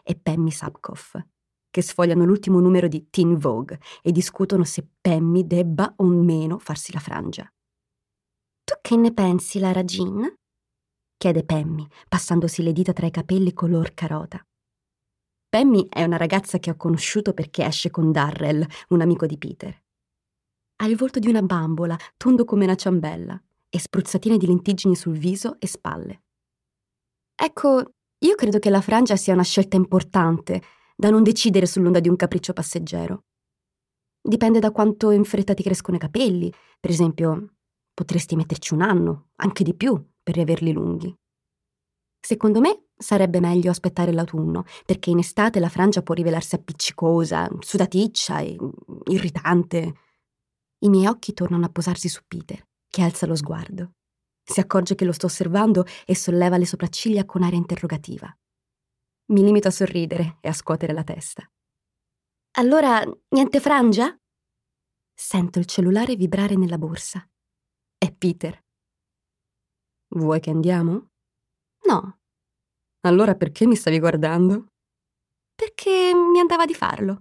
e Pammy Sapkoff, che sfogliano l'ultimo numero di Teen Vogue e discutono se Pammy debba o meno farsi la frangia. «Tu che ne pensi, Lara Jean?» chiede Pammy, passandosi le dita tra i capelli color carota. Pammy è una ragazza che ho conosciuto perché esce con Darrell, un amico di Peter. Ha il volto di una bambola, tondo come una ciambella, e spruzzatine di lentiggini sul viso e spalle. Ecco, io credo che la frangia sia una scelta importante, da non decidere sull'onda di un capriccio passeggero. Dipende da quanto in fretta ti crescono i capelli. Per esempio, potresti metterci 1 anno, anche di più, per riaverli lunghi. Secondo me sarebbe meglio aspettare l'autunno, perché in estate la frangia può rivelarsi appiccicosa, sudaticcia e irritante. I miei occhi tornano a posarsi su Peter, che alza lo sguardo. Si accorge che lo sto osservando e solleva le sopracciglia con aria interrogativa. Mi limito a sorridere e a scuotere la testa. «Allora, niente frangia?» Sento il cellulare vibrare nella borsa. È Peter. «Vuoi che andiamo?» «No». «Allora perché mi stavi guardando?» «Perché mi andava di farlo».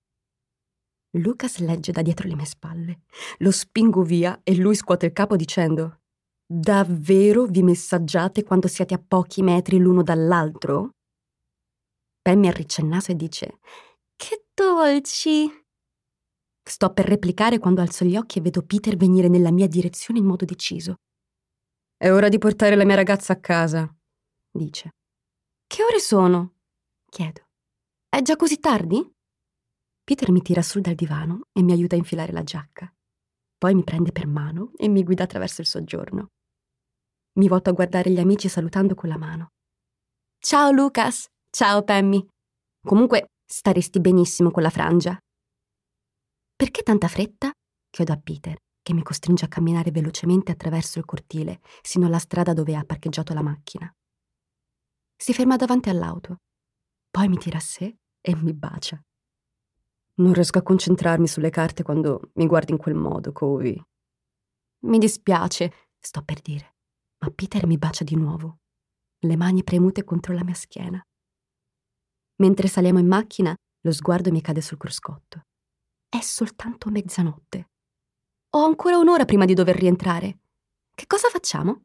Lucas legge da dietro le mie spalle. Lo spingo via e lui scuote il capo dicendo: «Davvero vi messaggiate quando siete a pochi metri l'uno dall'altro?» Pammy arriccia il naso e dice: «Che dolci!» Sto per replicare quando alzo gli occhi e vedo Peter venire nella mia direzione in modo deciso. «È ora di portare la mia ragazza a casa», dice. «Che ore sono?» chiedo. «È già così tardi?» Peter mi tira su dal divano e mi aiuta a infilare la giacca. Poi mi prende per mano e mi guida attraverso il soggiorno. Mi volto a guardare gli amici salutando con la mano. «Ciao Lucas!» «Ciao Pammy!» «Comunque staresti benissimo con la frangia». «Perché tanta fretta?» chiedo a Peter, che mi costringe a camminare velocemente attraverso il cortile, sino alla strada dove ha parcheggiato la macchina. Si ferma davanti all'auto, poi mi tira a sé e mi bacia. «Non riesco a concentrarmi sulle carte quando mi guardi in quel modo, Covey». «Mi dispiace», sto per dire, ma Peter mi bacia di nuovo, le mani premute contro la mia schiena. Mentre saliamo in macchina, lo sguardo mi cade sul cruscotto. È soltanto mezzanotte. Ho ancora 1 ora prima di dover rientrare. Che cosa facciamo?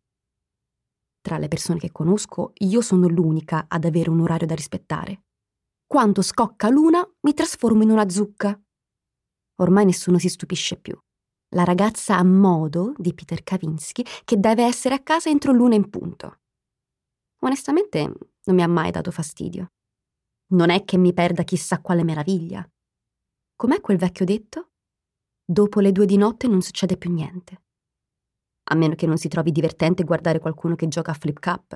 Tra le persone che conosco, io sono l'unica ad avere un orario da rispettare. Quando scocca l'una, mi trasformo in una zucca. Ormai nessuno si stupisce più. La ragazza a modo di Peter Kavinsky che deve essere a casa entro l'1 in punto. Onestamente, non mi ha mai dato fastidio. Non è che mi perda chissà quale meraviglia. Com'è quel vecchio detto? Dopo le 2 di notte non succede più niente. A meno che non si trovi divertente guardare qualcuno che gioca a flip cup.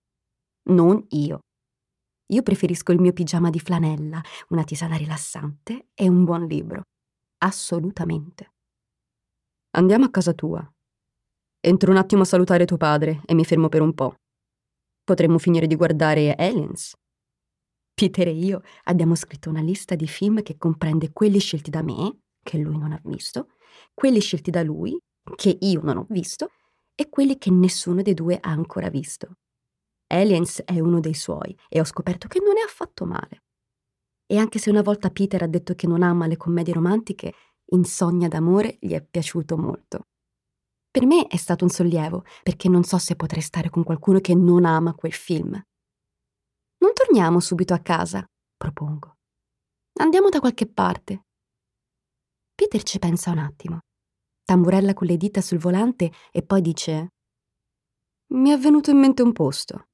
Non io. Io preferisco il mio pigiama di flanella, una tisana rilassante e un buon libro. Assolutamente. «Andiamo a casa tua. Entro un attimo a salutare tuo padre e mi fermo per un po'. Potremmo finire di guardare Aliens». Peter e io abbiamo scritto una lista di film che comprende quelli scelti da me, che lui non ha visto, quelli scelti da lui, che io non ho visto, e quelli che nessuno dei 2 ha ancora visto. Aliens è uno dei suoi e ho scoperto che non è affatto male. E anche se una volta Peter ha detto che non ama le commedie romantiche, Insonnia d'amore gli è piaciuto molto. Per me è stato un sollievo, perché non so se potrei stare con qualcuno che non ama quel film. «Non torniamo subito a casa», propongo. «Andiamo da qualche parte». Peter ci pensa un attimo, tamburella con le dita sul volante e poi dice: «Mi è venuto in mente un posto».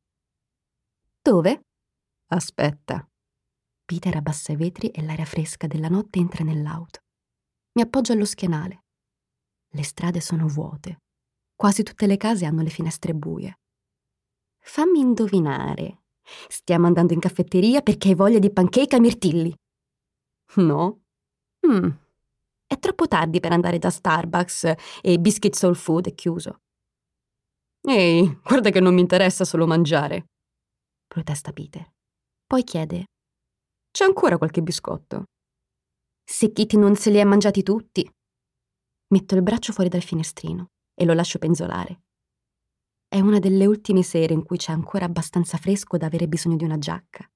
«Dove?» «Aspetta». Peter abbassa i vetri e l'aria fresca della notte entra nell'auto. Mi appoggio allo schienale. Le strade sono vuote. Quasi tutte le case hanno le finestre buie. «Fammi indovinare. Stiamo andando in caffetteria perché hai voglia di pancake ai mirtilli?» «No». È troppo tardi per andare da Starbucks e Biscuit Soul Food è chiuso». «Ehi, guarda che non mi interessa solo mangiare», protesta Peter. Poi chiede: «C'è ancora qualche biscotto?» «Se Kitty non se li ha mangiati tutti». Metto il braccio fuori dal finestrino e lo lascio penzolare. È una delle ultime sere in cui c'è ancora abbastanza fresco da avere bisogno di una giacca.